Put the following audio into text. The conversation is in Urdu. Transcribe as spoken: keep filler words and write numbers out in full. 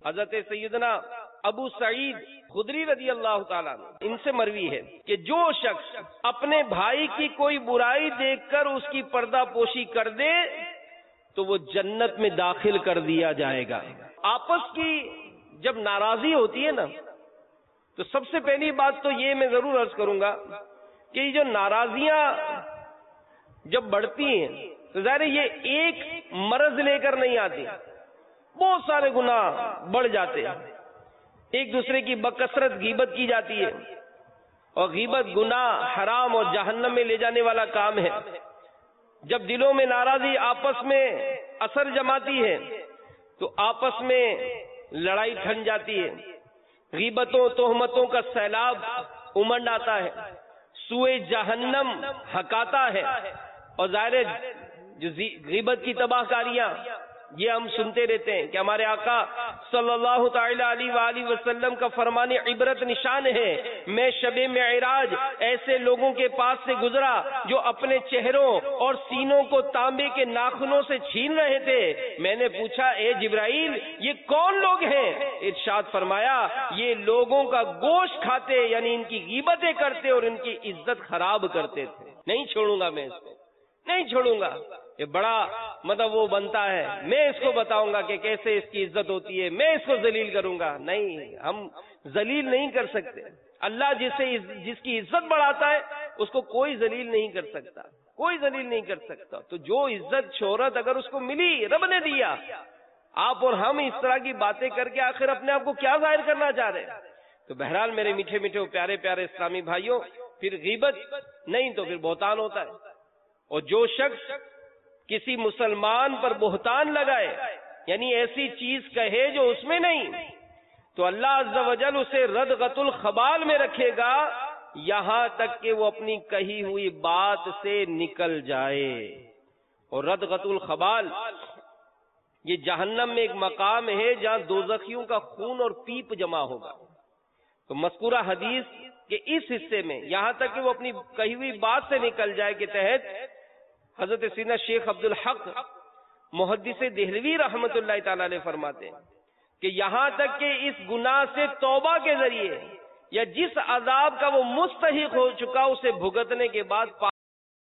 حضرت سیدنا ابو سعید خدری رضی اللہ تعالیٰ عنہ ان سے مروی ہے کہ جو شخص اپنے بھائی کی کوئی برائی دیکھ کر اس کی پردہ پوشی کر دے تو وہ جنت میں داخل کر دیا جائے گا۔ آپس کی جب ناراضی ہوتی ہے نا تو سب سے پہلی بات تو یہ میں ضرور عرض کروں گا کہ یہ جو ناراضیاں جب بڑھتی ہیں تو ظاہر ہے یہ ایک مرض لے کر نہیں آتی، بہت سارے گناہ بڑھ جاتے ہیں۔ ایک دوسرے کی بکثرت غیبت کی جاتی ہے، اور غیبت گناہ حرام اور جہنم میں لے جانے والا کام ہے۔ جب دلوں میں ناراضی آپس میں اثر جماتی ہے تو آپس میں لڑائی ٹھن جاتی ہے، غیبتوں تہمتوں کا سیلاب امنڈ آتا ہے، سوئے جہنم ہکاتا ہے، اور ظاہر جو غیبت کی تباہ کاریاں یہ ہم سنتے رہتے ہیں کہ ہمارے آقا صلی اللہ تعالی علیہ وآلہ وسلم کا فرمان عبرت نشان ہے، میں شب معراج ایسے لوگوں کے پاس سے گزرا جو اپنے چہروں اور سینوں کو تانبے کے ناخنوں سے چھین رہے تھے۔ میں نے پوچھا اے جبرائیل یہ کون لوگ ہیں؟ ارشاد فرمایا یہ لوگوں کا گوشت کھاتے یعنی ان کی غیبتیں کرتے اور ان کی عزت خراب کرتے تھے۔ نہیں چھوڑوں گا میں اس کو، نہیں چھوڑوں گا، یہ بڑا مطلب وہ بنتا ہے، میں اس کو بتاؤں گا کہ کیسے اس کی عزت ہوتی ہے، میں اس کو ذلیل کروں گا۔ نہیں، ہم ذلیل نہیں کر سکتے۔ اللہ جسے جس کی عزت بڑھاتا ہے اس کو کوئی ذلیل نہیں کر سکتا، کوئی ذلیل نہیں کر سکتا۔ تو جو عزت شہرت اگر اس کو ملی، رب نے دیا، آپ اور ہم اس طرح کی باتیں کر کے آخر اپنے آپ کو کیا ظاہر کرنا چاہ رہے ہیں؟ تو بہرحال میرے میٹھے میٹھے پیارے پیارے اسلامی بھائیوں، پھر غیبت نہیں تو پھر بہتان ہوتا ہے، اور جو شخص کسی مسلمان پر بہتان لگائے یعنی ایسی چیز کہے جو اس میں نہیں، تو اللہ عز و جل اسے ردغۃ الخبال میں رکھے گا یہاں تک کہ وہ اپنی کہی ہوئی بات سے نکل جائے۔ اور ردغۃ الخبال یہ جہنم میں ایک مقام ہے جہاں دوزخیوں کا خون اور پیپ جمع ہوگا۔ تو مذکورہ حدیث کے اس حصے میں یہاں تک کہ وہ اپنی کہی ہوئی بات سے نکل جائے کے تحت حضرت سیدنا شیخ عبد الحق محدث دہلوی رحمت اللہ تعالی علیہ فرماتے ہیں کہ یہاں تک کہ اس گناہ سے توبہ کے ذریعے یا جس عذاب کا وہ مستحق ہو چکا اسے بھگتنے کے بعد